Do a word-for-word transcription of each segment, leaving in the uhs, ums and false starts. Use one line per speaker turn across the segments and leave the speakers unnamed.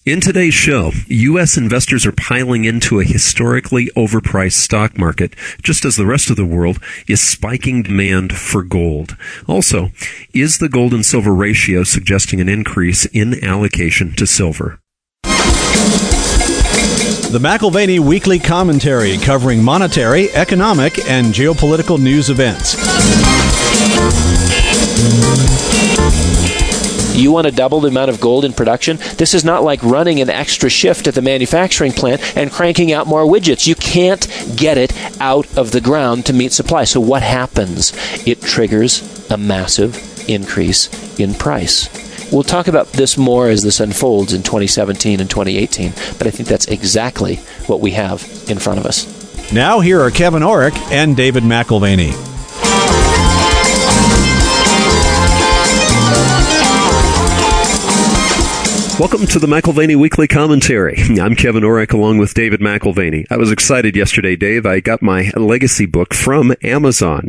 In today's show, U S investors are piling into a historically overpriced stock market, just as the rest of the world is spiking demand for gold. Also, is the gold and silver ratio suggesting an increase in allocation to silver?
The McAlvany Weekly Commentary, covering monetary, economic, and geopolitical news events.
You want to double the amount of gold in production? This is not like running an extra shift at the manufacturing plant and cranking out more widgets. You can't get it out of the ground to meet supply. So what happens? It triggers a massive increase in price. We'll talk about this more as this unfolds in twenty seventeen and twenty eighteen, but I think that's exactly what we have in front of us.
Now here are Kevin Orrick and David McAlvany.
Welcome to the McAlvany Weekly Commentary. I'm Kevin Orrick along with David McAlvany. I was excited yesterday, Dave. I got my legacy book from Amazon.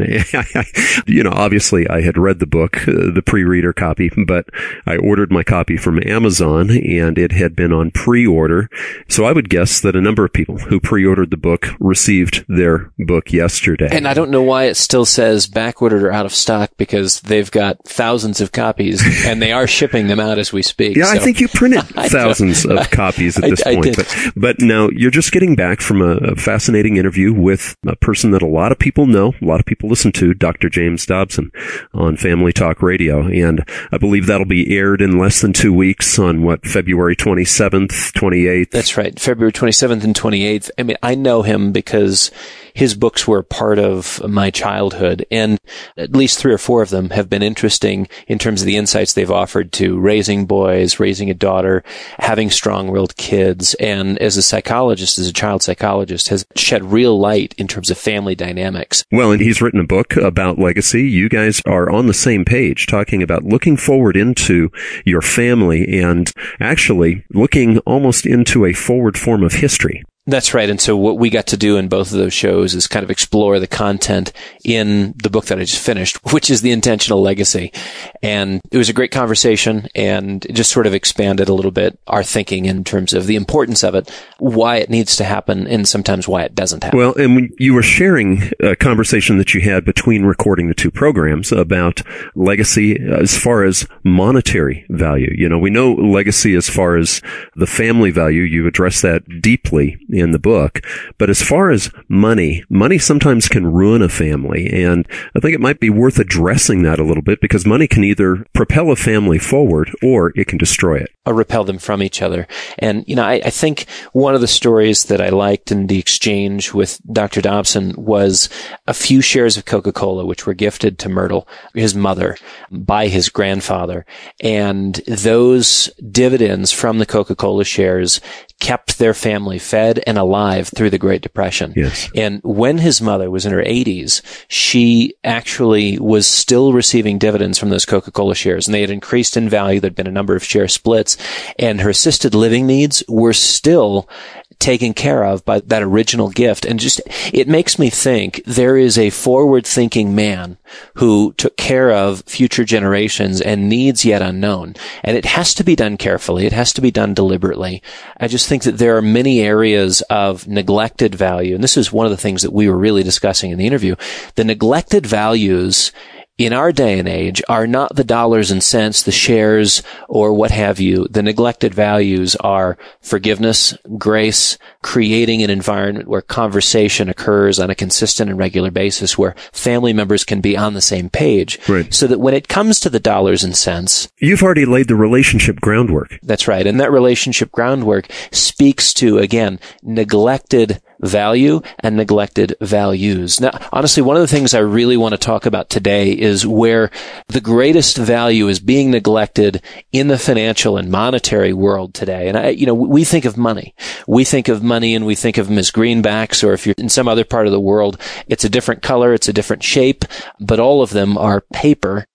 You know, obviously I had read the book, uh, the pre-reader copy, but I ordered my copy from Amazon and it had been on pre-order. So I would guess that a number of people who pre-ordered the book received their book yesterday.
And I don't know why it still says backordered or out of stock, because they've got thousands of copies and they are shipping them out as we speak.
Yeah,
so.
I think you printed thousands of copies at this
I, I
point.
did.
But, but now you're just getting back from a, a fascinating interview with a person that a lot of people know, a lot of people listen to, Doctor James Dobson on Family Talk Radio. And I believe that'll be aired in less than two weeks on, what, February twenty-seventh, twenty-eighth?
That's right, February twenty-seventh and twenty-eighth. I mean, I know him because his books were part of my childhood, and at least three or four of them have been interesting in terms of the insights they've offered to raising boys, raising a daughter, having strong-willed kids, and as a psychologist, as a child psychologist, has shed real light in terms of family dynamics.
Well, and he's written a book about legacy. You guys are on the same page talking about looking forward into your family and actually looking almost into a forward form of history.
That's right. And so what we got to do in both of those shows is kind of explore the content in the book that I just finished, which is The Intentional Legacy. And it was a great conversation, and it just sort of expanded a little bit our thinking in terms of the importance of it, why it needs to happen, and sometimes why it doesn't happen.
Well, and when you were sharing a conversation that you had between recording the two programs about legacy as far as monetary value. You know, we know legacy as far as the family value. You address that deeply in the book. But as far as money, money sometimes can ruin a family. And I think it might be worth addressing that a little bit, because money can either propel a family forward or it can destroy it.
Or repel them from each other. And, you know, I, I think one of the stories that I liked in the exchange with Doctor Dobson was a few shares of Coca-Cola, which were gifted to Myrtle, his mother, by his grandfather. And those dividends from the Coca-Cola shares kept their family fed and alive through the Great Depression.
Yes.
And when his mother was in her eighties, she actually was still receiving dividends from those Coca-Cola shares, and they had increased in value. There'd been a number of share splits, and her assisted living needs were still taken care of by that original gift. And just, it makes me think there is a forward-thinking man who took care of future generations and needs yet unknown. And it has to be done carefully. It has to be done deliberately. I just think that there are many areas of neglected value. And this is one of the things that we were really discussing in the interview. The neglected values in our day and age are not the dollars and cents, the shares, or what have you. The neglected values are forgiveness, grace, creating an environment where conversation occurs on a consistent and regular basis, where family members can be on the same page.
Right.
So that when it comes to the dollars and cents,
you've already laid the relationship groundwork.
That's right. And that relationship groundwork speaks to, again, neglected value and neglected values. Now, honestly, one of the things I really want to talk about today is where the greatest value is being neglected in the financial and monetary world today. And I, you know, we think of money. We think of money and we think of them as greenbacks, or if you're in some other part of the world, it's a different color, it's a different shape, but all of them are paper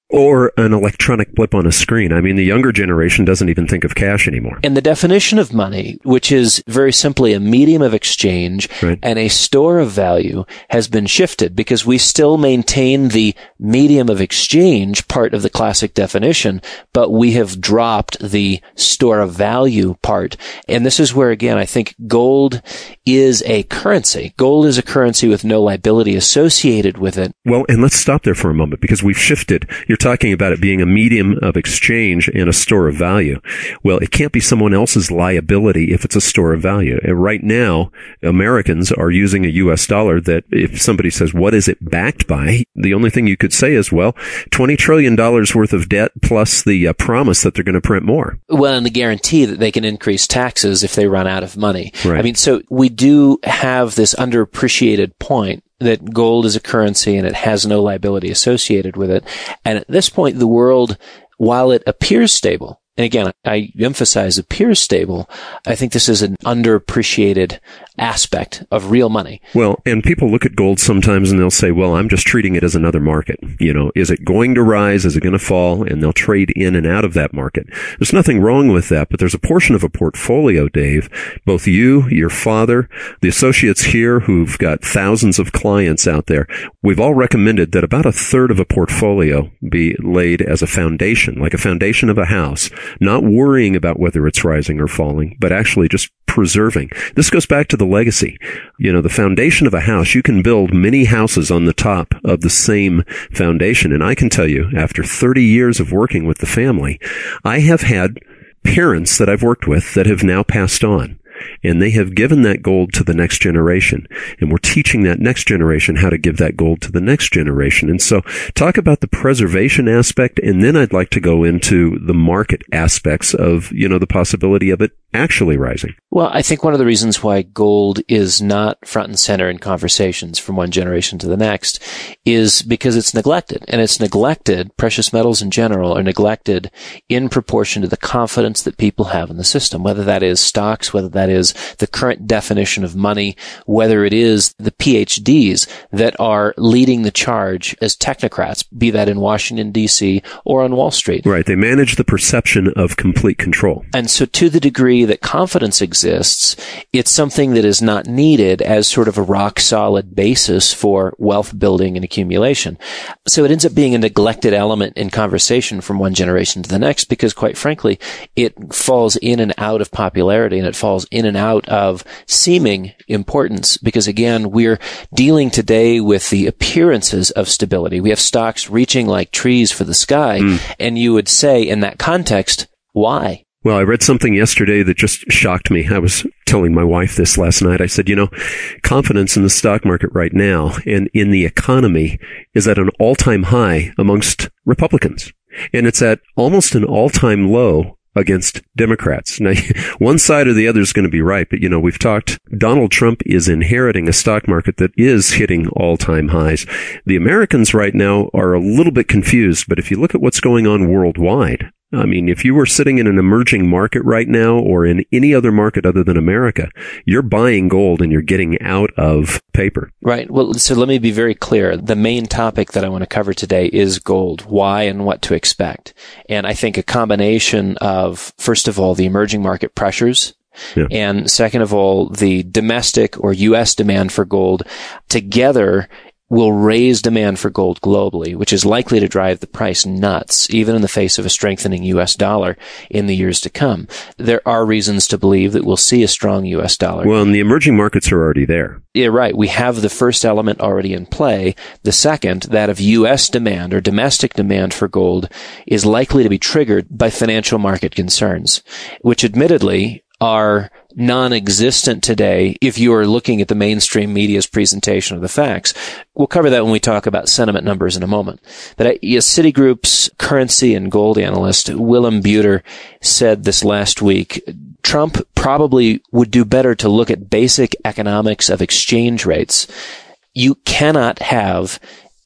Or an electronic blip on a screen. I mean, the younger generation doesn't even think of cash anymore.
And the definition of money, which is very simply a medium of exchange
right.
and a store of value, has been shifted because we still maintain the medium of exchange part of the classic definition, but we have dropped the store of value part. And this is where, again, I think gold is a currency. Gold is a currency with no liability associated with it.
Well, and let's stop there for a moment because we've shifted. You're talking about it being a medium of exchange and a store of value. Well, it can't be someone else's liability if it's a store of value. And right now, Americans are using a U S dollar that if somebody says, what is it backed by? The only thing you could say is, well, twenty trillion dollars worth of debt plus the uh, promise that they're going to print more.
Well, and the guarantee that they can increase taxes if they run out of money.
Right.
I mean, so we do have this underappreciated point that gold is a currency and it has no liability associated with it. And at this point, the world, while it appears stable, and again, I emphasize appears stable, I think this is an underappreciated aspect of real money.
Well, and people look at gold sometimes and they'll say, well, I'm just treating it as another market. You know, is it going to rise? Is it going to fall? And they'll trade in and out of that market. There's nothing wrong with that, but there's a portion of a portfolio, Dave, both you, your father, the associates here who've got thousands of clients out there, we've all recommended that about a third of a portfolio be laid as a foundation, like a foundation of a house, not worrying about whether it's rising or falling, but actually just preserving. This goes back to the legacy. You know, the foundation of a house, you can build many houses on the top of the same foundation. And I can tell you, after thirty years of working with the family, I have had parents that I've worked with that have now passed on. And they have given that gold to the next generation. And we're teaching that next generation how to give that gold to the next generation. And so talk about the preservation aspect. And then I'd like to go into the market aspects of, you know, the possibility of it actually rising.
Well, I think one of the reasons why gold is not front and center in conversations from one generation to the next is because it's neglected. And it's neglected, precious metals in general are neglected in proportion to the confidence that people have in the system, whether that is stocks, whether that is the current definition of money, whether it is the P H Ds that are leading the charge as technocrats, be that in Washington, D C or on Wall Street.
Right. They manage the perception of complete control.
And so to the degree that confidence exists, it's something that is not needed as sort of a rock solid basis for wealth building and accumulation. So it ends up being a neglected element in conversation from one generation to the next because, quite frankly, it falls in and out of popularity and it falls in and out of seeming importance because, again, we're dealing today with the appearances of stability. We have stocks reaching like trees for the sky, mm. and you would say in that context, why?
Well, I read something yesterday that just shocked me. I was telling my wife this last night. I said, you know, confidence in the stock market right now and in the economy is at an all-time high amongst Republicans. And it's at almost an all-time low against Democrats. Now, one side or the other is going to be right, but, you know, we've talked, Donald Trump is inheriting a stock market that is hitting all-time highs. The Americans right now are a little bit confused, but if you look at what's going on worldwide, I mean, if you were sitting in an emerging market right now or in any other market other than America, you're buying gold and you're getting out of paper.
Right. Well, so let me be very clear. The main topic that I want to cover today is gold, why and what to expect. And I think a combination of, first of all, the emerging market pressures, yeah. and second of all, the domestic or U S demand for gold together will raise demand for gold globally, which is likely to drive the price nuts, even in the face of a strengthening U S dollar in the years to come. There are reasons to believe that we'll see a strong U S dollar.
Well, and the emerging markets are already there.
Yeah, right. We have the first element already in play. The second, that of U S demand or domestic demand for gold, is likely to be triggered by financial market concerns, which admittedly are non-existent today if you are looking at the mainstream media's presentation of the facts. We'll cover that when we talk about sentiment numbers in a moment. But uh, Citigroup's currency and gold analyst, Willem Buter, said this last week, Trump probably would do better to look at basic economics of exchange rates. You cannot have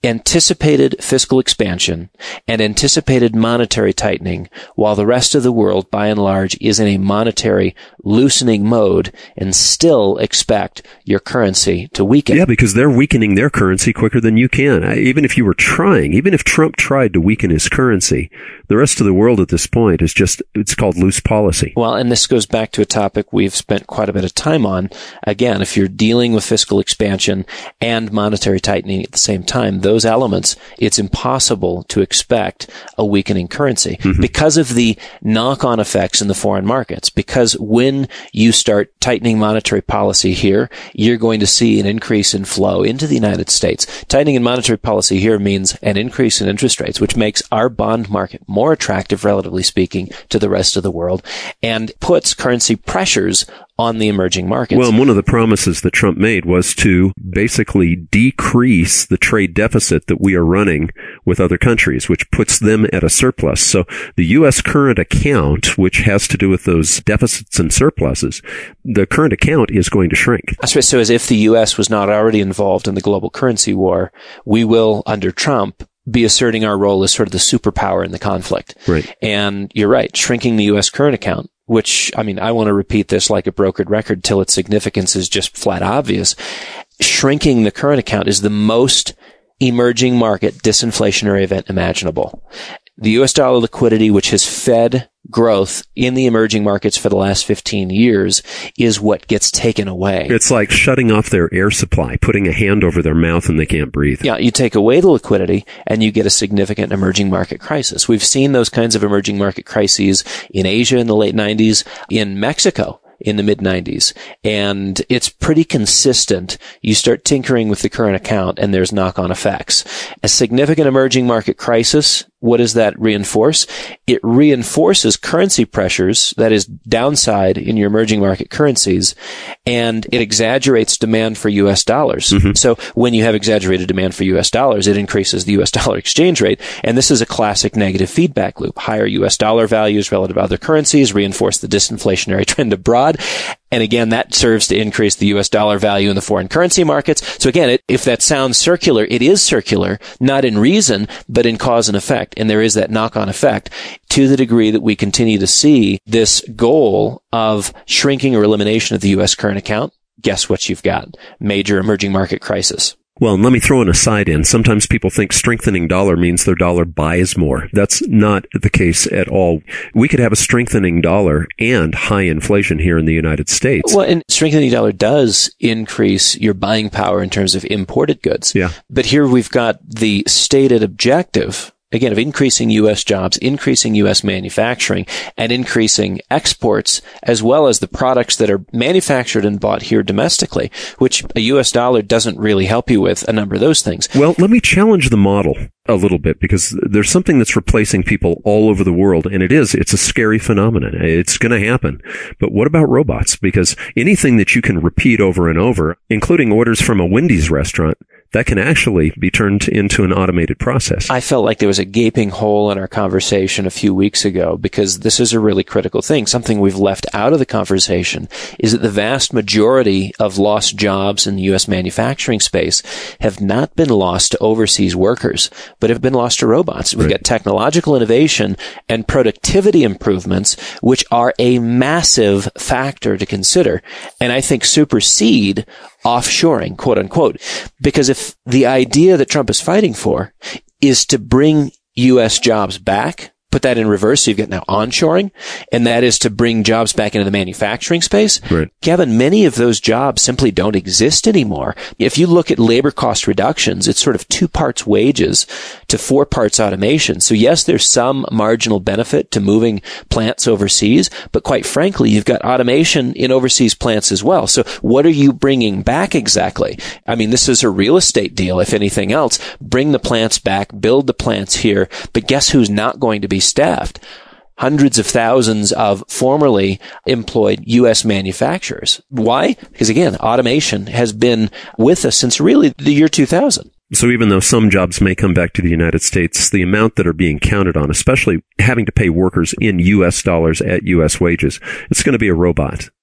anticipated fiscal expansion and anticipated monetary tightening, while the rest of the world, by and large, is in a monetary loosening mode, and still expect your currency to weaken.
Yeah, because they're weakening their currency quicker than you can. Even if you were trying, even if Trump tried to weaken his currency, the rest of the world at this point is just, it's called loose policy.
Well, and this goes back to a topic we've spent quite a bit of time on. Again, if you're dealing with fiscal expansion and monetary tightening at the same time, those elements, it's impossible to expect a weakening currency mm-hmm. because of the knock-on effects in the foreign markets. Because when you start tightening monetary policy here, you're going to see an increase in flow into the United States. Tightening in monetary policy here means an increase in interest rates, which makes our bond market more attractive, relatively speaking, to the rest of the world, and puts currency pressures on the emerging markets.
Well, and one of the promises that Trump made was to basically decrease the trade deficit that we are running with other countries, which puts them at a surplus. So the U S current account, which has to do with those deficits and surpluses, the current account is going to shrink.
So as if the U S was not already involved in the global currency war, we will, under Trump, be asserting our role as sort of the superpower in the conflict.
Right.
And you're right, shrinking the U S current account, which, I mean, I want to repeat this like a brokered record till its significance is just flat obvious. Shrinking the current account is the most emerging market disinflationary event imaginable. The U S dollar liquidity, which has fed growth in the emerging markets for the last fifteen years, is what gets taken away.
It's like shutting off their air supply, putting a hand over their mouth and they can't breathe.
Yeah, you take away the liquidity and you get a significant emerging market crisis. We've seen those kinds of emerging market crises in Asia in the late nineties, in Mexico in the mid nineties. And it's pretty consistent. You start tinkering with the current account and there's knock-on effects. A significant emerging market crisis, what does that reinforce? It reinforces currency pressures, that is downside in your emerging market currencies, and it exaggerates demand for U S dollars. Mm-hmm. So when you have exaggerated demand for U S dollars, it increases the U S dollar exchange rate. And this is a classic negative feedback loop. Higher U S dollar values relative to other currencies reinforce the disinflationary trend abroad. And again, that serves to increase the U S dollar value in the foreign currency markets. So again, it, if that sounds circular, it is circular, not in reason, but in cause and effect. And there is that knock-on effect to the degree that we continue to see this goal of shrinking or elimination of the U S current account. Guess what you've got? Major emerging market crisis.
Well, and let me throw an aside in. Sometimes people think strengthening dollar means their dollar buys more. That's not the case at all. We could have a strengthening dollar and high inflation here in the United States.
Well, and strengthening dollar does increase your buying power in terms of imported goods.
Yeah.
But here we've got the stated objective, again, of increasing U S jobs, increasing U S manufacturing, and increasing exports, as well as the products that are manufactured and bought here domestically, which a U S dollar doesn't really help you with a number of those things.
Well, let me challenge the model a little bit, because there's something that's replacing people all over the world, and it is, it's a scary phenomenon. It's going to happen. But what about robots? Because anything that you can repeat over and over, including orders from a Wendy's restaurant, that can actually be turned into an automated process.
I felt like there was a gaping hole in our conversation a few weeks ago, because this is a really critical thing. Something we've left out of the conversation is that the vast majority of lost jobs in the U S manufacturing space have not been lost to overseas workers, but have been lost to robots. We've
right.
got technological innovation and productivity improvements, which are a massive factor to consider, and I think supersede offshoring, quote unquote. Because if the idea that Trump is fighting for is to bring U S jobs back, put that in reverse, so you've got now onshoring, and that is to bring jobs back into the manufacturing space.
Right.
Kevin, many of those jobs simply don't exist anymore. If you look at labor cost reductions, it's sort of two parts wages to four parts automation. So yes, there's some marginal benefit to moving plants overseas, but quite frankly, you've got automation in overseas plants as well. So what are you bringing back exactly? I mean, this is a real estate deal, if anything else. Bring the plants back, build the plants here, but guess who's not going to be staffed? Hundreds of thousands of formerly employed U S manufacturers. Why? Because again, automation has been with us since really the year two thousand.
So even though some jobs may come back to the United States, the amount that are being counted on, especially having to pay workers in U S dollars at U S wages, it's going to be a robot.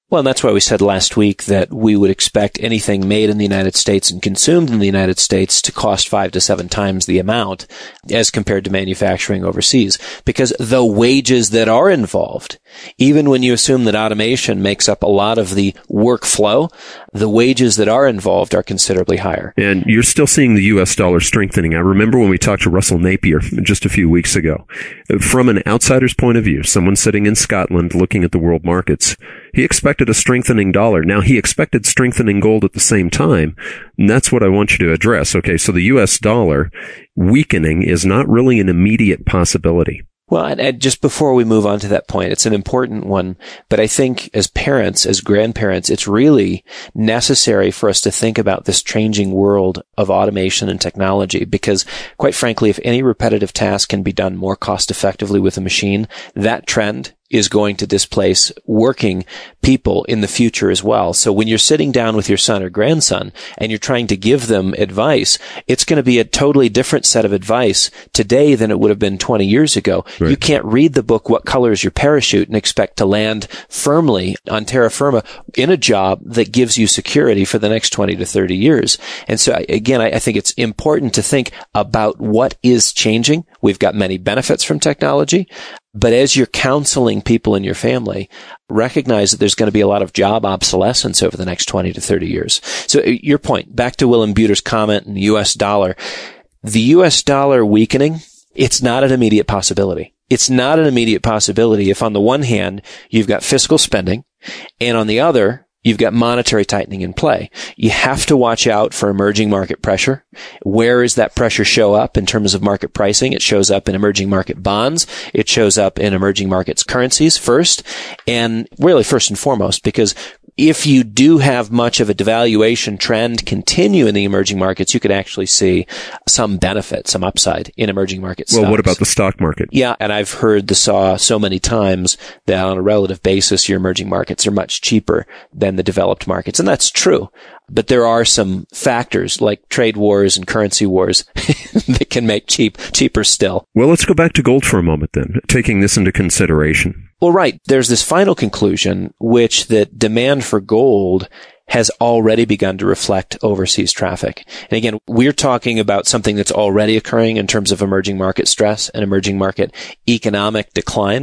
Well, and that's why we said last week that we would expect anything made in the United States and consumed in the United States to cost five to seven times the amount as compared to manufacturing overseas. Because the wages that are involved, even when you assume that automation makes up a lot of the workflow, the wages that are involved are considerably higher.
And you're still seeing the U S dollar strengthening. I remember when we talked to Russell Napier just a few weeks ago. From an outsider's point of view, someone sitting in Scotland looking at the world markets, he expected a strengthening dollar. Now, he expected strengthening gold at the same time, and that's what I want you to address. Okay, so the U S dollar weakening is not really an immediate possibility.
Well, and, and just before we move on to that point, it's an important one, but I think as parents, as grandparents, it's really necessary for us to think about this changing world of automation and technology, because quite frankly, if any repetitive task can be done more cost effectively with a machine, that trend is going to displace working people in the future as well. So when you're sitting down with your son or grandson and you're trying to give them advice, it's going to be a totally different set of advice today than it would have been twenty years ago. Right. You can't read the book, What Color is Your Parachute, and expect to land firmly on terra firma in a job that gives you security for the next twenty to thirty years. And so again, I, I think it's important to think about what is changing. We've got many benefits from technology. But as you're counseling people in your family, recognize that there's going to be a lot of job obsolescence over the next twenty to thirty years. So your point, back to Willem Buter's comment in the U S dollar, the U S dollar weakening, it's not an immediate possibility. It's not an immediate possibility if on the one hand, you've got fiscal spending, and on the other, you've got monetary tightening in play. You have to watch out for emerging market pressure. Where does that pressure show up in terms of market pricing? It shows up in emerging market bonds. It shows up in emerging markets currencies first, and really first and foremost, because if you do have much of a devaluation trend continue in the emerging markets, you could actually see some benefit, some upside in emerging market stocks.
Well, what about the stock market?
Yeah, and I've heard the saw so many times that on a relative basis, your emerging markets are much cheaper than the developed markets, and that's true. But there are some factors like trade wars and currency wars that can make cheap cheaper still.
Well, let's go back to gold for a moment then, taking this into consideration.
Well, right. There's this final conclusion, which that demand for gold has already begun to reflect overseas traffic. And again, we're talking about something that's already occurring in terms of emerging market stress and emerging market economic decline.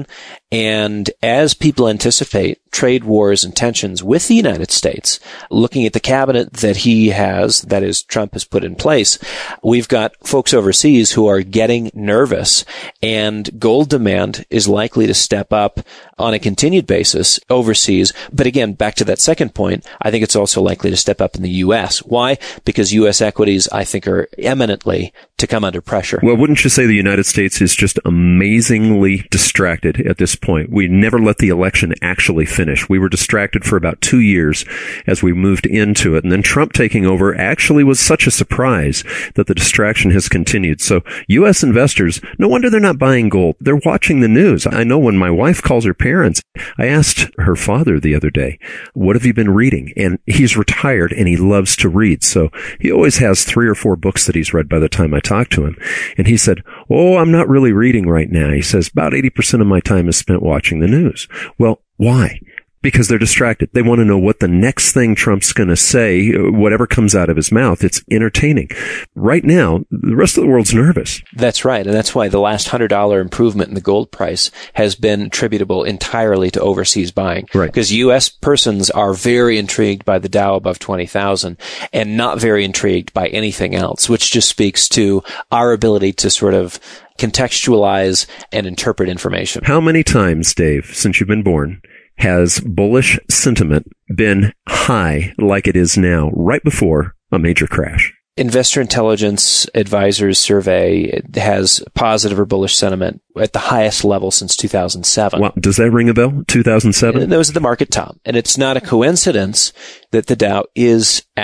And as people anticipate trade wars and tensions with the United States, looking at the cabinet that he has, that is, Trump has put in place, we've got folks overseas who are getting nervous, and gold demand is likely to step up on a continued basis overseas. But again, back to that second point, I think it's also likely to step up in the U S. Why? Because U S equities, I think, are eminently to come under pressure.
Well, wouldn't you say the United States is just amazingly distracted at this point? We never let the election actually finish. We were distracted for about two years as we moved into it. And then Trump taking over actually was such a surprise that the distraction has continued. So U S investors, no wonder they're not buying gold. They're watching the news. I know when my wife calls her parents, I asked her father the other day, what have you been reading? And he's retired and he loves to read. So he always has three or four books that he's read by the time I talk to him. And he said, oh, I'm not really reading right now. He says about eighty percent of my time is spent watching the news. Well, why? Because they're distracted. They want to know what the next thing Trump's going to say, whatever comes out of his mouth. It's entertaining. Right now, the rest of the world's nervous.
That's right. And that's why the last one hundred dollars improvement in the gold price has been attributable entirely to overseas buying.
Right.
Because U S persons are very intrigued by the Dow above twenty thousand and not very intrigued by anything else, which just speaks to our ability to sort of contextualize and interpret information.
How many times, Dave, since you've been born, has bullish sentiment been high like it is now, right before a major crash?
Investor Intelligence Advisors survey has positive or bullish sentiment at the highest level since two thousand seven.
Wow. Does that ring a bell? two thousand seven?
Those are the market top. And it's not a coincidence that the Dow is at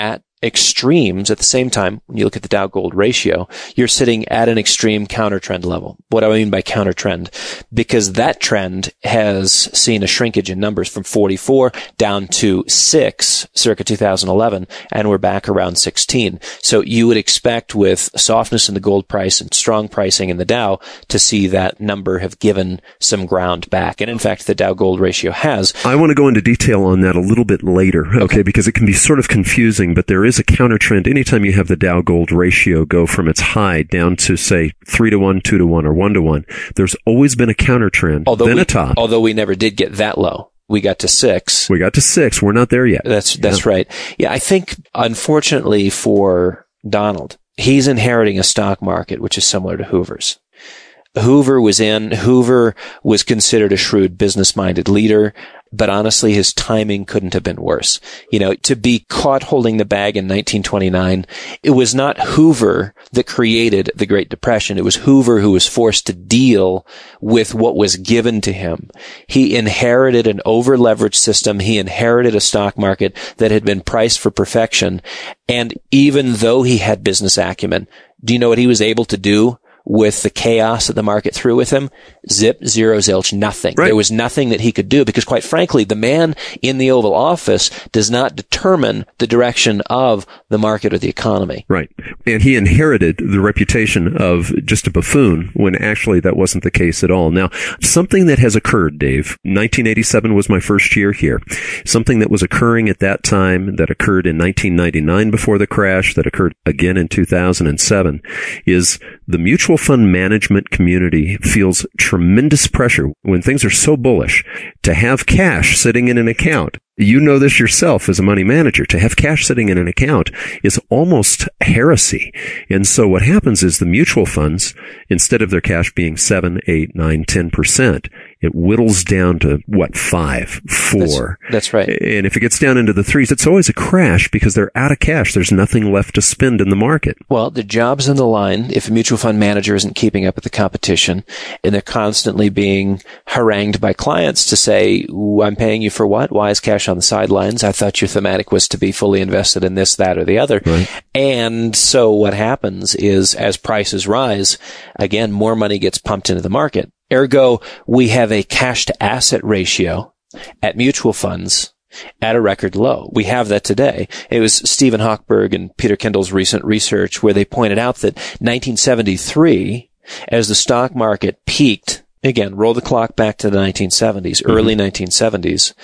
extremes, at the same time, when you look at the Dow Gold ratio, you're sitting at an extreme counter trend level. What do I mean by counter trend? Because that trend has seen a shrinkage in numbers from forty-four down to six circa two thousand eleven, and we're back around sixteen. So you would expect with softness in the gold price and strong pricing in the Dow to see that number have given some ground back. And in fact, the Dow Gold ratio has.
I want to go into detail on that a little bit later, okay, okay. because it can be sort of confusing, but there is a counter trend. Anytime you have the Dow Gold ratio go from its high down to, say, three to one, two to one, or one to one, there's always been a counter trend,
although
then
we,
a top.
Although we never did get that low. We got to six.
We got to six. We're not there yet.
That's, that's
yeah.
right. Yeah, I think, unfortunately for Donald, he's inheriting a stock market which is similar to Hoover's. Hoover was in, Hoover was considered a shrewd business-minded leader, but honestly, his timing couldn't have been worse. You know, to be caught holding the bag in nineteen twenty-nine, it was not Hoover that created the Great Depression. It was Hoover who was forced to deal with what was given to him. He inherited an over-leveraged system. He inherited a stock market that had been priced for perfection. And even though he had business acumen, do you know what he was able to do with the chaos that the market threw with him? Zip, zero, zilch, nothing.
Right.
There was nothing that he could do because, quite frankly, the man in the Oval Office does not determine the direction of the market or the economy.
Right. And he inherited the reputation of just a buffoon when actually that wasn't the case at all. Now, something that has occurred, Dave, nineteen eighty-seven was my first year here. Something that was occurring at that time that occurred in nineteen ninety-nine before the crash, that occurred again in two thousand seven, is the mutual fund management community feels tremendous pressure when things are so bullish to have cash sitting in an account. You know this yourself as a money manager. To have cash sitting in an account is almost heresy. And so what happens is the mutual funds, instead of their cash being seven, eight, nine, ten percent, it whittles down to what, five, four.
That's, that's right.
And if it gets down into the threes, it's always a crash because they're out of cash. There's nothing left to spend in the market.
Well, the job's on the line if a mutual fund manager isn't keeping up with the competition, and they're constantly being harangued by clients to say, I'm paying you for what? Why is cash on the sidelines? I thought your thematic was to be fully invested in this, that, or the other.
Right.
And so what happens is as prices rise, again, more money gets pumped into the market. Ergo, we have a cash to asset ratio at mutual funds at a record low. We have that today. It was Stephen Hochberg and Peter Kendall's recent research where they pointed out that nineteen seventy-three, as the stock market peaked, again, roll the clock back to the nineteen seventies, mm-hmm. early nineteen seventies,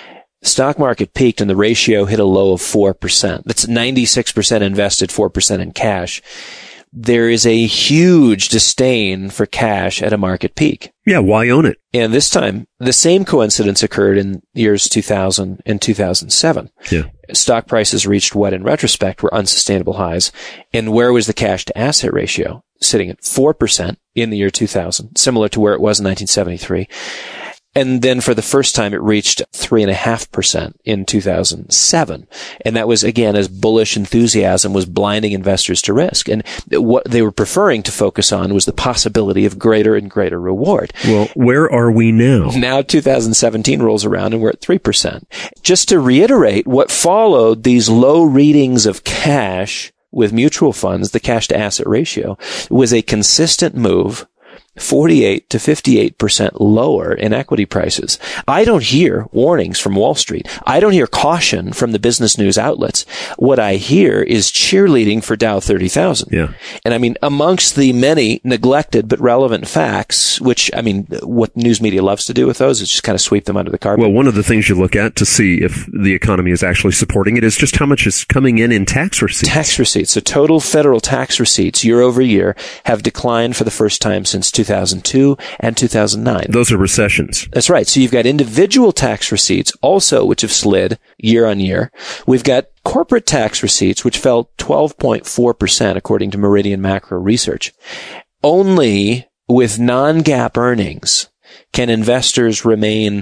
stock market peaked and the ratio hit a low of four percent. That's ninety-six percent invested, four percent in cash. There is a huge disdain for cash at a market peak.
Yeah, why own it?
And this time, the same coincidence occurred in years two thousand and two thousand seven.
Yeah.
Stock prices reached what, in retrospect, were unsustainable highs. And where was the cash to asset ratio? Sitting at four percent in the year two thousand, similar to where it was in nineteen seventy-three. And then for the first time, it reached three point five percent in two thousand seven. And that was, again, as bullish enthusiasm was blinding investors to risk. And what they were preferring to focus on was the possibility of greater and greater reward.
Well, where are we now?
Now two thousand seventeen rolls around and we're at three percent. Just to reiterate, what followed these low readings of cash with mutual funds, the cash to asset ratio, was a consistent move forty-eight to fifty-eight percent lower in equity prices. I don't hear warnings from Wall Street. I don't hear caution from the business news outlets. What I hear is cheerleading for Dow thirty thousand.
Yeah.
And I mean, amongst the many neglected but relevant facts, which, I mean, what news media loves to do with those is just kind of sweep them under the carpet.
Well, one of the things you look at to see if the economy is actually supporting it is just how much is coming in in tax receipts.
Tax receipts. So total federal tax receipts year over year have declined for the first time since two thousand two and two thousand nine.
Those are recessions.
That's right. So you've got individual tax receipts also, which have slid year on year. We've got corporate tax receipts, which fell twelve point four percent according to Meridian Macro Research. Only with non-GAAP earnings can investors remain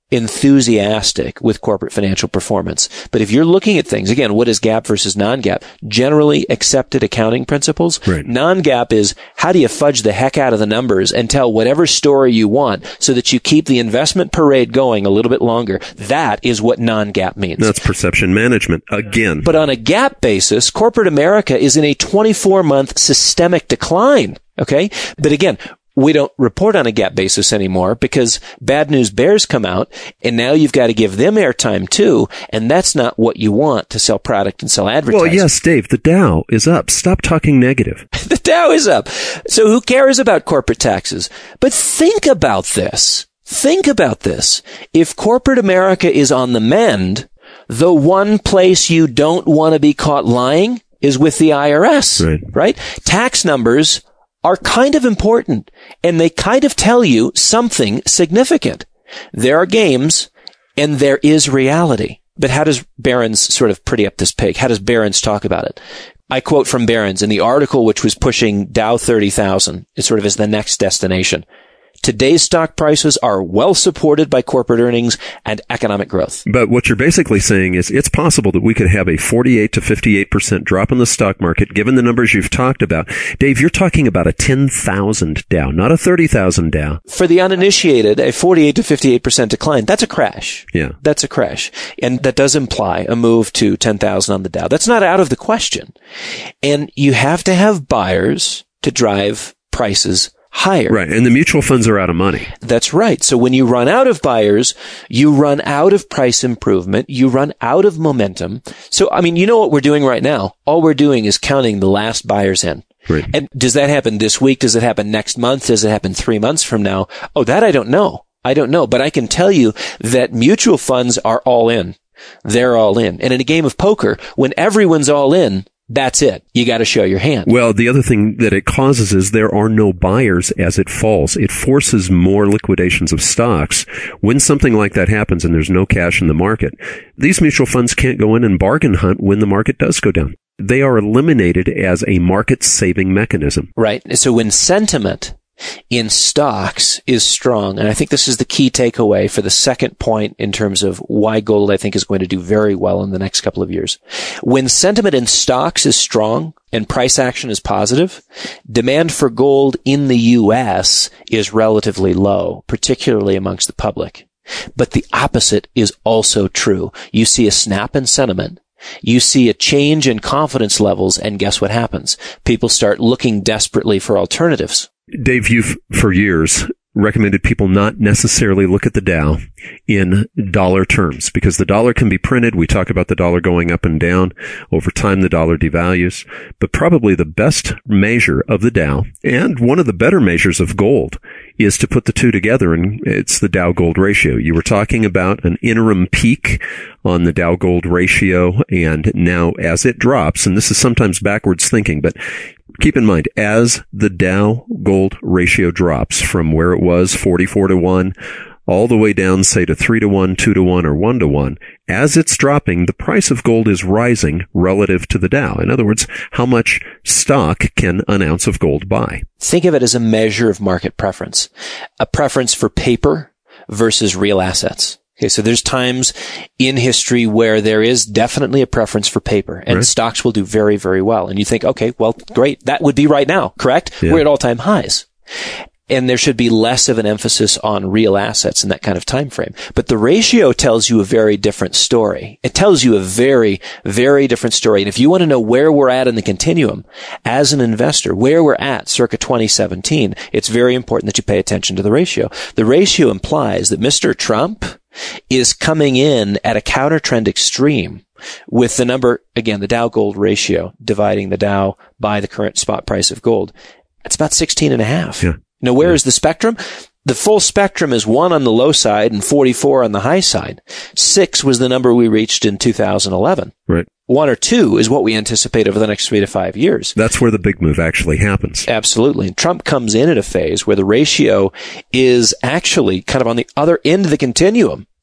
enthusiastic with corporate financial performance. But if you're looking at things, again, what is GAAP versus non-GAAP? Generally accepted accounting principles.
Right.
Non-GAAP is how do you fudge the heck out of the numbers and tell whatever story you want so that you keep the investment parade going a little bit longer. That is what non-GAAP means.
That's perception management again.
But on a GAAP basis, corporate America is in a twenty-four month systemic decline. Okay. But again, we don't report on a GAAP basis anymore because bad news bears come out, and now you've got to give them airtime too, and that's not what you want to sell product and sell advertising.
Well, yes, Dave, the Dow is up. Stop talking negative.
The Dow is up. So who cares about corporate taxes? But think about this. Think about this. If corporate America is on the mend, the one place you don't want to be caught lying is with the I R S,
right?
right? Tax numbers are kind of important, and they kind of tell you something significant. There are games, and there is reality. But how does Barron's sort of pretty up this pig? How does Barron's talk about it? I quote from Barron's in the article which was pushing Dow thirty thousand. It sort of is the next destination. Today's stock prices are well supported by corporate earnings and economic growth.
But what you're basically saying is it's possible that we could have a forty-eight to fifty-eight percent drop in the stock market, given the numbers you've talked about. Dave, you're talking about a ten thousand Dow, not a thirty thousand Dow.
For the uninitiated, a forty-eight to fifty-eight percent decline, that's a crash.
Yeah.
That's a crash. And that does imply a move to ten thousand on the Dow. That's not out of the question. And you have to have buyers to drive prices higher.
Right. And the mutual funds are out of money.
That's right. So when you run out of buyers, you run out of price improvement, you run out of momentum. So, I mean, you know what we're doing right now? All we're doing is counting the last buyers in.
Right.
And does that happen this week? Does it happen next month? Does it happen three months from now? Oh, that I don't know. I don't know. But I can tell you that mutual funds are all in. They're all in. And in a game of poker, when everyone's all in, that's it. You got to show your hand.
Well, the other thing that it causes is there are no buyers as it falls. It forces more liquidations of stocks. When something like that happens and there's no cash in the market, these mutual funds can't go in and bargain hunt when the market does go down. They are eliminated as a market-saving mechanism.
Right. So when sentiment in stocks is strong, and I think this is the key takeaway for the second point in terms of why gold, I think, is going to do very well in the next couple of years. When sentiment in stocks is strong and price action is positive, demand for gold in the U S is relatively low, particularly amongst the public. But the opposite is also true. You see a snap in sentiment. You see a change in confidence levels, and guess what happens? People start looking desperately for alternatives.
Dave, you've, for years, recommended people not necessarily look at the Dow in dollar terms because the dollar can be printed. We talk about the dollar going up and down. Over time, the dollar devalues. But probably the best measure of the Dow, and one of the better measures of gold, is to put the two together, and it's the Dow-gold ratio. You were talking about an interim peak on the Dow-gold ratio, and now as it drops, and this is sometimes backwards thinking, but keep in mind, as the Dow-gold ratio drops from where it was forty-four to one all the way down, say, to three to one, two to one, or one to one, as it's dropping, the price of gold is rising relative to the Dow. In other words, how much stock can an ounce of gold buy?
Think of it as a measure of market preference, a preference for paper versus real assets. Okay, so there's times in history where there is definitely a preference for paper, and right. stocks will do very, very well. And you think, okay, well, great. That would be right now, correct? Yeah. We're at all-time highs. And there should be less of an emphasis on real assets in that kind of time frame. But the ratio tells you a very different story. It tells you a very, very different story. And if you want to know where we're at in the continuum as an investor, where we're at circa twenty seventeen, it's very important that you pay attention to the ratio. The ratio implies that Mister Trump is coming in at a counter trend extreme with the number, again, the Dow-gold ratio, dividing the Dow by the current spot price of gold. It's about sixteen and a half.
Yeah.
Now, where yeah. is the spectrum? The full spectrum is one on the low side and forty-four on the high side. Six was the number we reached in two thousand eleven.
Right.
One or two is what we anticipate over the next three to five years.
That's where the big move actually happens.
Absolutely. And Trump comes in at a phase where the ratio is actually kind of on the other end of the continuum.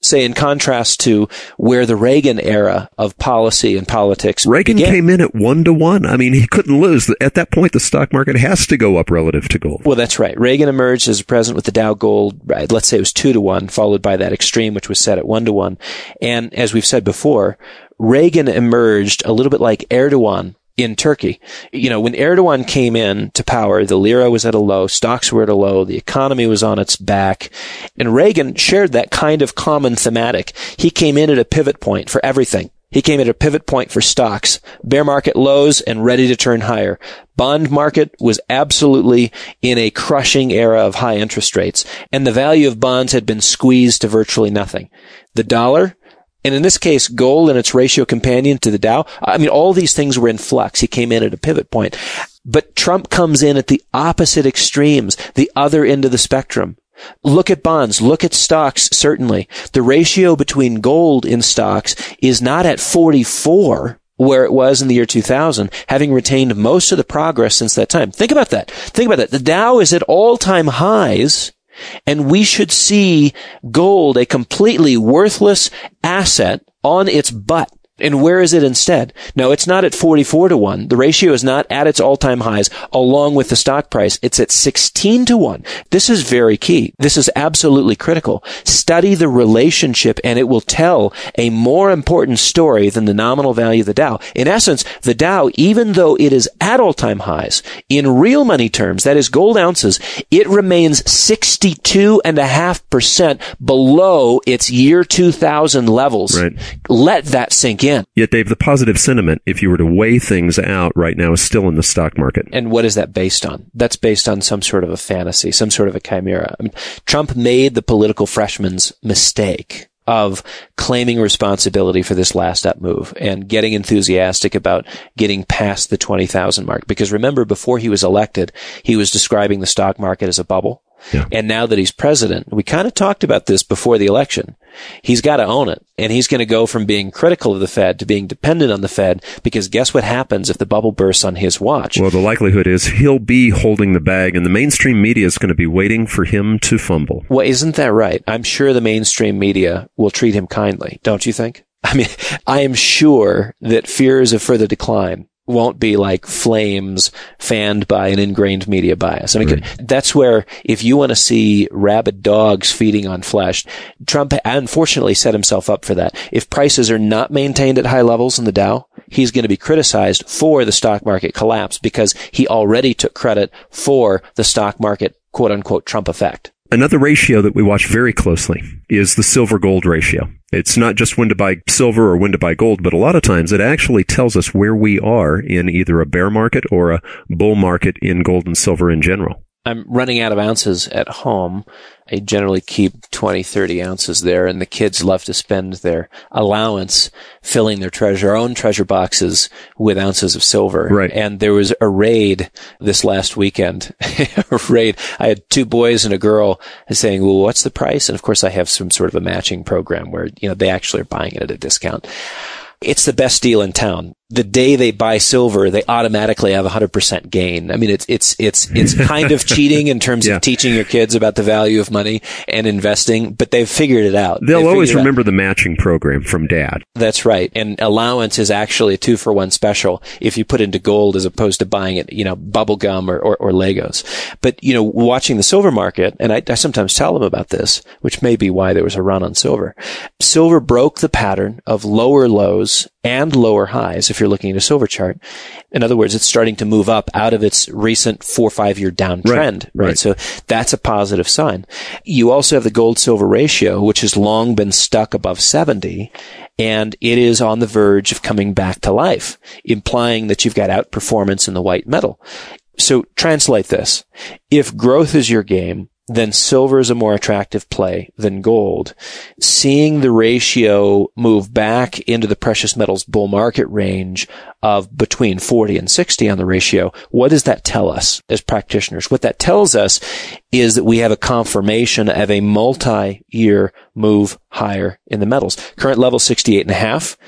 say, in contrast to where the Reagan era of policy and politics
Reagan
began.
came in at one to one. I mean, he couldn't lose. At that point, the stock market has to go up relative to gold.
Well, that's right. Reagan emerged as president with the Dow Gold, right, let's say it was two to one, followed by that extreme, which was set at one to one. And as we've said before, Reagan emerged a little bit like Erdogan in Turkey. You know, when Erdogan came in to power, the lira was at a low, stocks were at a low, the economy was on its back, and Reagan shared that kind of common thematic. He came in at a pivot point for everything. He came at a pivot point for stocks, bear market lows and ready to turn higher. Bond market was absolutely in a crushing era of high interest rates, and the value of bonds had been squeezed to virtually nothing. The dollar, and in this case, gold and its ratio companion to the Dow, I mean, all these things were in flux. He came in at a pivot point. But Trump comes in at the opposite extremes, the other end of the spectrum. Look at bonds, look at stocks, certainly. The ratio between gold in stocks is not at forty-four, where it was in the year two thousand, having retained most of the progress since that time. Think about that. Think about that. The Dow is at all-time highs, and we should see gold, a completely worthless asset, on its butt. And where is it instead? No, it's not at forty-four to one. The ratio is not at its all-time highs along with the stock price. It's at sixteen to one. This is very key. This is absolutely critical. Study the relationship and it will tell a more important story than the nominal value of the Dow. In essence, the Dow, even though it is at all-time highs, in real money terms, that is gold ounces, it remains sixty-two point five percent below its year two thousand levels.
Right.
Let that sink in.
Yet, Dave, the positive sentiment, if you were to weigh things out right now, is still in the stock market.
And what is that based on? That's based on some sort of a fantasy, some sort of a chimera. I mean, Trump made the political freshman's mistake of claiming responsibility for this last up move and getting enthusiastic about getting past the twenty thousand mark. Because remember, before he was elected, he was describing the stock market as a bubble. Yeah. And now that he's president, we kind of talked about this before the election. He's got to own it. And he's going to go from being critical of the Fed to being dependent on the Fed, because guess what happens if the bubble bursts on his watch?
Well, the likelihood is he'll be holding the bag, and the mainstream media is going to be waiting for him to fumble.
Well, isn't that right? I'm sure the mainstream media will treat him kindly, don't you think? I mean, I am sure that fears of further decline won't be like flames fanned by an ingrained media bias. I mean, right. That's where, if you want to see rabid dogs feeding on flesh, Trump unfortunately set himself up for that. If prices are not maintained at high levels in the Dow, he's going to be criticized for the stock market collapse, because he already took credit for the stock market quote unquote Trump effect.
Another ratio that we watch very closely is the silver-gold ratio. It's not just when to buy silver or when to buy gold, but a lot of times it actually tells us where we are in either a bear market or a bull market in gold and silver in general.
I'm running out of ounces at home. I generally keep twenty, thirty ounces there, and the kids love to spend their allowance filling their treasure, our own treasure boxes with ounces of silver.
Right.
And there was a raid this last weekend. a raid. I had two boys and a girl saying, well, what's the price? And of course I have some sort of a matching program where, you know, they actually are buying it at a discount. It's the best deal in town. The day they buy silver, they automatically have a hundred percent gain. I mean, it's, it's, it's, it's kind of cheating in terms yeah. of teaching your kids about the value of money and investing, but they've figured it out.
They'll always remember the matching program from dad.
That's right. And allowance is actually a two for one special if you put into gold as opposed to buying it, you know, bubble gum or, or, or Legos. But, you know, watching the silver market, and I, I sometimes tell them about this, which may be why there was a run on silver. Silver broke the pattern of lower lows and lower highs if you're looking at a silver chart. In other words, it's starting to move up out of its recent four or five year downtrend, right, right? right? So that's a positive sign. You also have the gold-silver ratio, which has long been stuck above seventy, and it is on the verge of coming back to life, implying that you've got outperformance in the white metal. So translate this. If growth is your game, then silver is a more attractive play than gold. Seeing the ratio move back into the precious metals bull market range of between forty and sixty on the ratio, what does that tell us as practitioners? What that tells us is that we have a confirmation of a multi-year move higher in the metals. Current level sixty-eight and a half.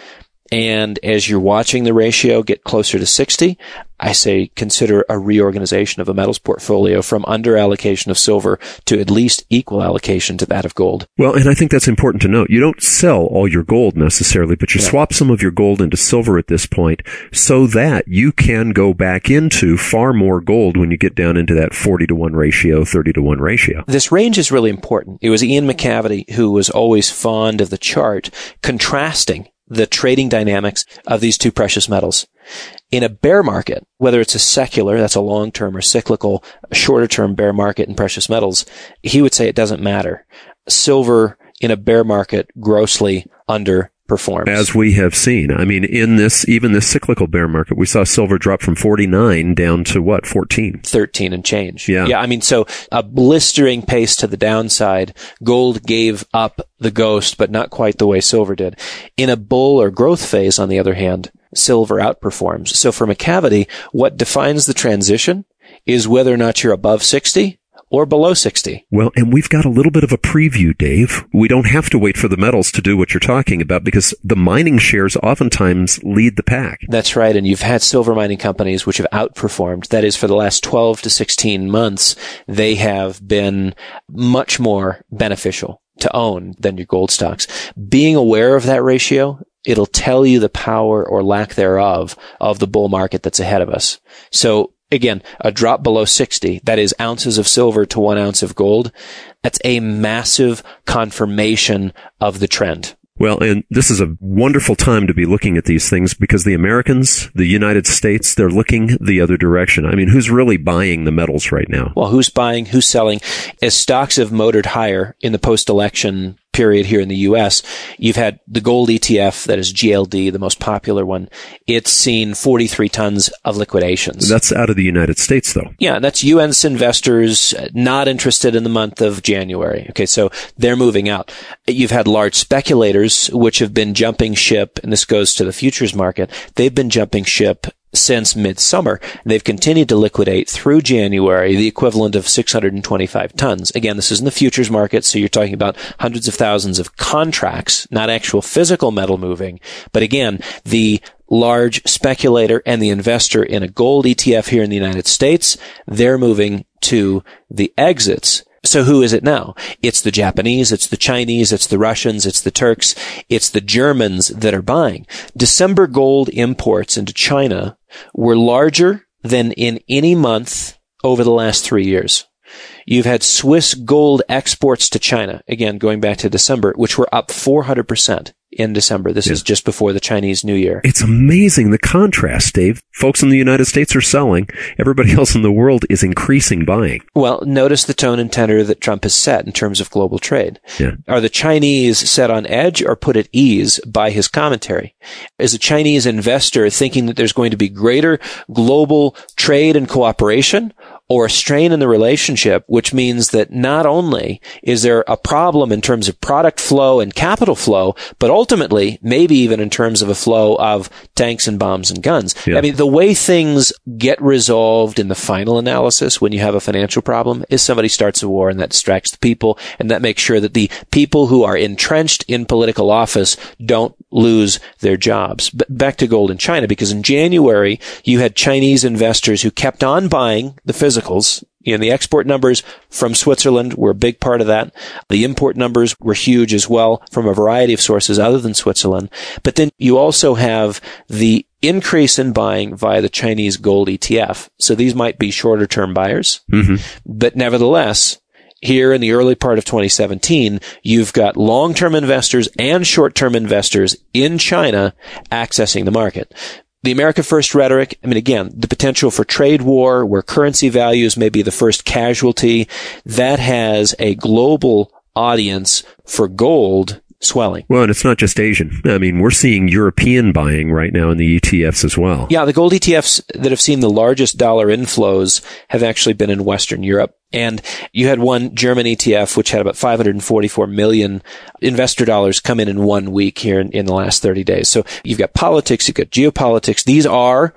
And as you're watching the ratio get closer to sixty, I say consider a reorganization of a metals portfolio from under allocation of silver to at least equal allocation to that of gold.
Well, and I think that's important to note. You don't sell all your gold necessarily, but you yeah. swap some of your gold into silver at this point so that you can go back into far more gold when you get down into that forty to one ratio, thirty to one ratio.
This range is really important. It was Ian McCavity who was always fond of the chart contrasting the trading dynamics of these two precious metals. In a bear market, whether it's a secular, that's a long-term, or cyclical, shorter-term bear market in precious metals, he would say it doesn't matter. Silver in a bear market grossly underperforms.
As we have seen. I mean, in this, even this cyclical bear market, we saw silver drop from forty-nine down to what, fourteen?
thirteen and change.
Yeah.
Yeah, I mean, so a blistering pace to the downside. Gold gave up the ghost, but not quite the way silver did. In a bull or growth phase, on the other hand, silver outperforms. So for McCavity, what defines the transition is whether or not you're above sixty or below sixty.
Well, and we've got a little bit of a preview, Dave. We don't have to wait for the metals to do what you're talking about because the mining shares oftentimes lead the pack.
That's right. And you've had silver mining companies which have outperformed. That is, for the last twelve to sixteen months, they have been much more beneficial to own than your gold stocks. Being aware of that ratio, it'll tell you the power or lack thereof of the bull market that's ahead of us. So again, a drop below sixty, that is ounces of silver to one ounce of gold, that's a massive confirmation of the trend.
Well, and this is a wonderful time to be looking at these things because the Americans, the United States, they're looking the other direction. I mean, who's really buying the metals right now?
Well, who's buying, who's selling? As stocks have motored higher in the post-election period here in the U S, you've had the gold E T F, that is G L D, the most popular one. It's seen forty-three tons of liquidations.
That's out of the United States, though.
Yeah, that's U S investors not interested in the month of January. Okay, so they're moving out. You've had large speculators which have been jumping ship, and this goes to the futures market. They've been jumping ship since midsummer. They've continued to liquidate through January, the equivalent of six hundred twenty-five tons. Again, this is in the futures market, so you're talking about hundreds of thousands of contracts, not actual physical metal moving. But again, the large speculator and the investor in a gold E T F here in the United States, they're moving to the exits. So who is it now? It's the Japanese, it's the Chinese, it's the Russians, it's the Turks, it's the Germans that are buying. December gold imports into China were larger than in any month over the last three years. You've had Swiss gold exports to China, again, going back to December, which were up four hundred percent in December. This yeah. is just before the Chinese New Year.
It's amazing, the contrast, Dave. Folks in the United States are selling. Everybody else in the world is increasing buying.
Well, notice the tone and tenor that Trump has set in terms of global trade.
Yeah.
Are the Chinese set on edge or put at ease by his commentary? Is a Chinese investor thinking that there's going to be greater global trade and cooperation, or a strain in the relationship, which means that not only is there a problem in terms of product flow and capital flow, but ultimately, maybe even in terms of a flow of tanks and bombs and guns. Yeah. I mean, the way things get resolved in the final analysis when you have a financial problem is somebody starts a war and that distracts the people, and that makes sure that the people who are entrenched in political office don't lose their jobs. But back to gold in China, because in January, you had Chinese investors who kept on buying the physical You know, the export numbers from Switzerland were a big part of that. The import numbers were huge as well from a variety of sources other than Switzerland. But then you also have the increase in buying via the Chinese gold E T F. So these might be shorter term buyers.
Mm-hmm.
But nevertheless, here in the early part of twenty seventeen, you've got long-term investors and short-term investors in China accessing the market. The America First rhetoric, I mean, again, the potential for trade war where currency values may be the first casualty, that has a global audience for gold swelling.
Well, and it's not just Asian. I mean, we're seeing European buying right now in the E T Fs as well.
Yeah, the gold E T Fs that have seen the largest dollar inflows have actually been in Western Europe. And you had one German E T F, which had about five hundred forty-four million investor dollars come in in one week here in, in the last thirty days. So you've got politics, you've got geopolitics. These are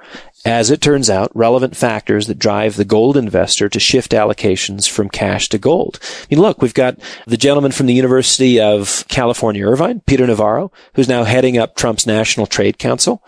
as it turns out, relevant factors that drive the gold investor to shift allocations from cash to gold. I mean, look, we've got the gentleman from the University of California, Irvine, Peter Navarro, who's now heading up Trump's National Trade Council,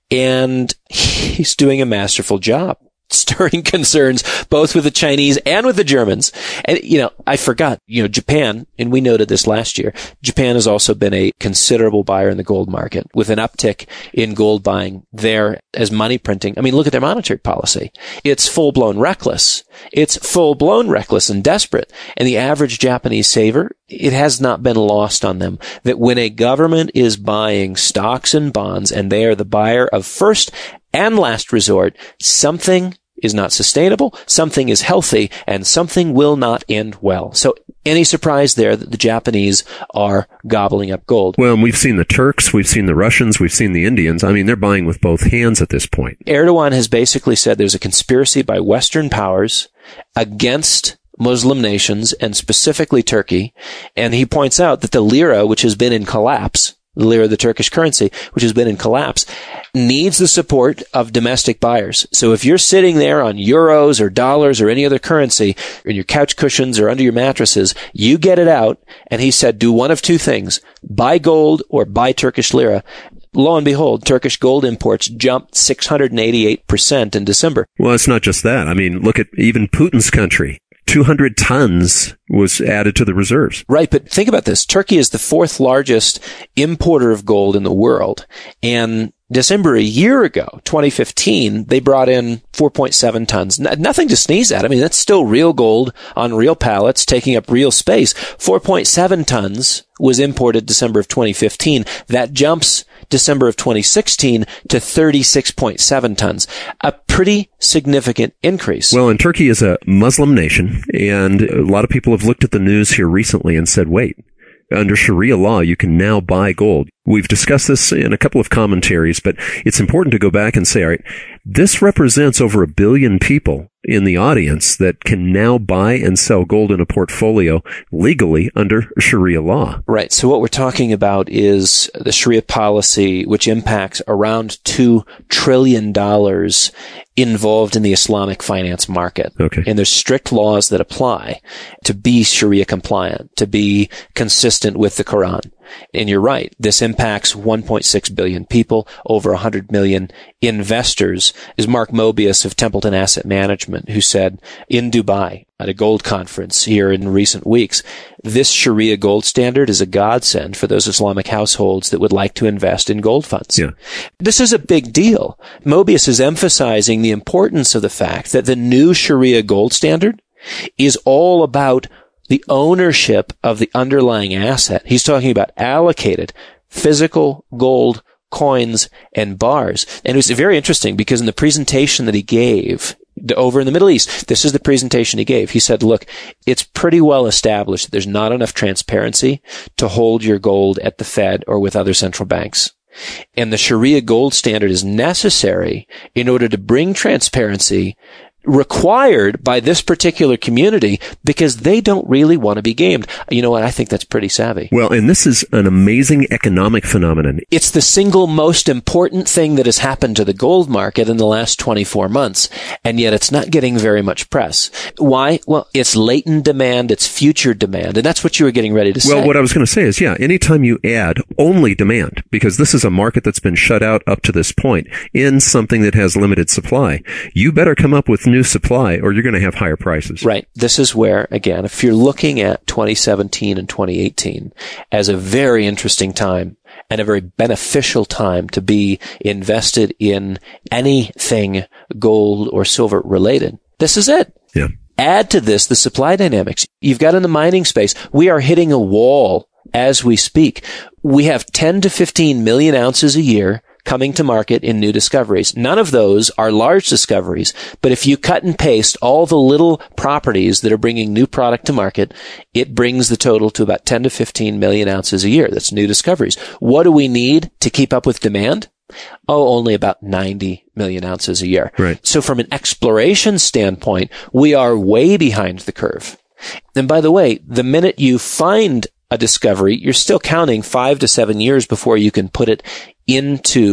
and he's doing a masterful job, stirring concerns both with the Chinese and with the Germans. And, you know, I forgot, you know, Japan, and we noted this last year, Japan has also been a considerable buyer in the gold market with an uptick in gold buying there as money printing. I mean, look at their monetary policy. It's full-blown reckless. It's full-blown reckless and desperate. And the average Japanese saver, it has not been lost on them that when a government is buying stocks and bonds and they are the buyer of first and last resort, something is not sustainable, something is healthy, and something will not end well. So any surprise there that the Japanese are gobbling up gold?
Well, and we've seen the Turks, we've seen the Russians, we've seen the Indians. I mean, they're buying with both hands at this point.
Erdogan has basically said there's a conspiracy by Western powers against Muslim nations and specifically Turkey. And he points out that the lira, which has been in collapse, the lira, the Turkish currency, which has been in collapse, needs the support of domestic buyers. So if you're sitting there on euros or dollars or any other currency in your couch cushions or under your mattresses, you get it out. And he said, do one of two things, buy gold or buy Turkish lira. Lo and behold, Turkish gold imports jumped six hundred eighty-eight percent in December.
Well, it's not just that. I mean, look at even Putin's country. two hundred tons was added to the reserves.
Right, but think about this. Turkey is the fourth largest importer of gold in the world. And December a year ago, twenty fifteen, they brought in four point seven tons. N- nothing to sneeze at. I mean, that's still real gold on real pallets, taking up real space. four point seven tons was imported December of twenty fifteen. That jumps December of twenty sixteen to thirty-six point seven tons. A pretty significant increase.
Well, and Turkey is a Muslim nation, and a lot of people have looked at the news here recently and said, wait, under Sharia law, you can now buy gold. We've discussed this in a couple of commentaries, but it's important to go back and say, all right, this represents over a billion people in the audience that can now buy and sell gold in a portfolio legally under Sharia law.
Right. So what we're talking about is the Sharia policy, which impacts around two trillion dollars involved in the Islamic finance market.
Okay.
And there's strict laws that apply to be Sharia compliant, to be consistent with the Quran. And you're right. This impacts one point six billion people, over one hundred million investors. Is Mark Mobius of Templeton Asset Management, who said in Dubai at a gold conference here in recent weeks, this Sharia gold standard is a godsend for those Islamic households that would like to invest in gold funds.
Yeah.
This is a big deal. Mobius is emphasizing the importance of the fact that the new Sharia gold standard is all about the ownership of the underlying asset. He's talking about allocated physical gold coins and bars. And it was very interesting because in the presentation that he gave over in the Middle East, this is the presentation he gave. He said, look, it's pretty well established that there's not enough transparency to hold your gold at the Fed or with other central banks. And the Sharia gold standard is necessary in order to bring transparency required by this particular community because they don't really want to be gamed. You know what? I think that's pretty savvy.
Well, and this is an amazing economic phenomenon.
It's the single most important thing that has happened to the gold market in the last twenty-four months, and yet it's not getting very much press. Why? Well, it's latent demand, it's future demand, and that's what you were getting ready to say.
Well, what I was going to say is, yeah, anytime you add only demand, because this is a market that's been shut out up to this point in something that has limited supply, you better come up with new supply or you're going to have higher prices.
Right. This is where, again, if you're looking at twenty seventeen and twenty eighteen as a very interesting time and a very beneficial time to be invested in anything gold or silver related, this is it.
Yeah.
Add to this the supply dynamics. You've got in the mining space, we are hitting a wall as we speak. We have ten to fifteen million ounces a year coming to market in new discoveries. None of those are large discoveries, but if you cut and paste all the little properties that are bringing new product to market, it brings the total to about ten to fifteen million ounces a year. That's new discoveries. What do we need to keep up with demand? Oh, only about ninety million ounces a year.
Right.
So from an exploration standpoint, we are way behind the curve. And by the way, the minute you find a discovery, you're still counting five to seven years before you can put it into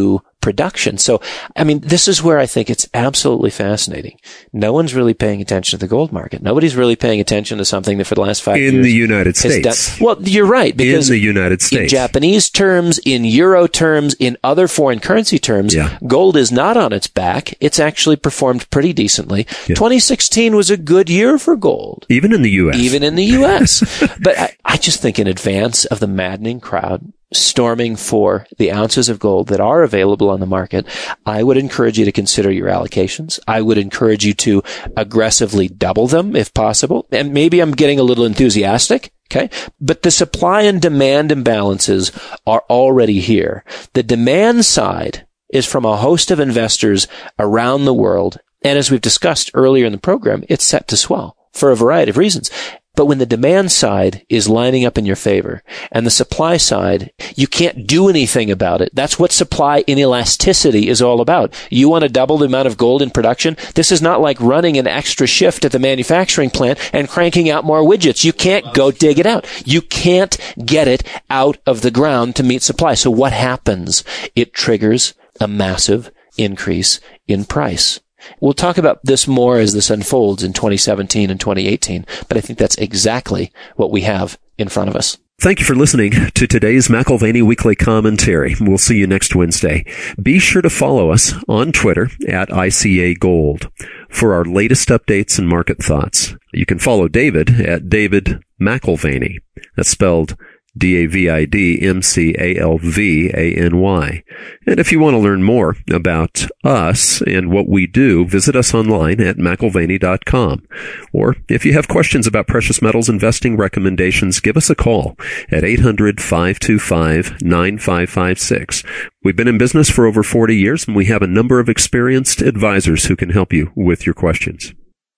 production. So, I mean, this is where I think it's absolutely fascinating. No one's really paying attention to the gold market. Nobody's really paying attention to something that for the last five
in
years.
In the United States.
Done, well, you're right. Because
in the United States.
In Japanese terms, in euro terms, in other foreign currency terms, yeah. gold is not on its back. It's actually performed pretty decently. Yeah. twenty sixteen was a good year for gold.
Even in the U S.
Even in the U S. But I, I just think in advance of the maddening crowd storming for the ounces of gold that are available on the market, I would encourage you to consider your allocations. I would encourage you to aggressively double them if possible. And maybe I'm getting a little enthusiastic. Okay. But the supply and demand imbalances are already here. The demand side is from a host of investors around the world. And as we've discussed earlier in the program, it's set to swell for a variety of reasons. But when the demand side is lining up in your favor and the supply side, you can't do anything about it. That's what supply inelasticity is all about. You want to double the amount of gold in production? This is not like running an extra shift at the manufacturing plant and cranking out more widgets. You can't go dig it out. You can't get it out of the ground to meet supply. So what happens? It triggers a massive increase in price. We'll talk about this more as this unfolds in twenty seventeen and twenty eighteen, but I think that's exactly what we have in front of us.
Thank you for listening to today's McAlvany Weekly Commentary. We'll see you next Wednesday. Be sure to follow us on Twitter at I C A Gold for our latest updates and market thoughts. You can follow David at David McAlvany. That's spelled D A V I D M C A L V A N Y. And if you want to learn more about us and what we do, visit us online at McAlvany dot com. Or if you have questions about precious metals investing recommendations, give us a call at eight hundred, five two five, nine five five six. We've been in business for over forty years, and we have a number of experienced advisors who can help you with your questions.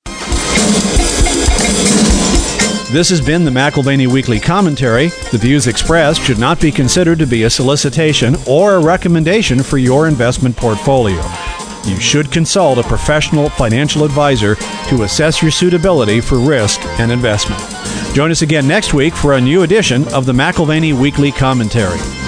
This has been the McAlvany Weekly Commentary. The views expressed should not be considered to be a solicitation or a recommendation for your investment portfolio. You should consult a professional financial advisor to assess your suitability for risk and investment. Join us again next week for a new edition of the McAlvany Weekly Commentary.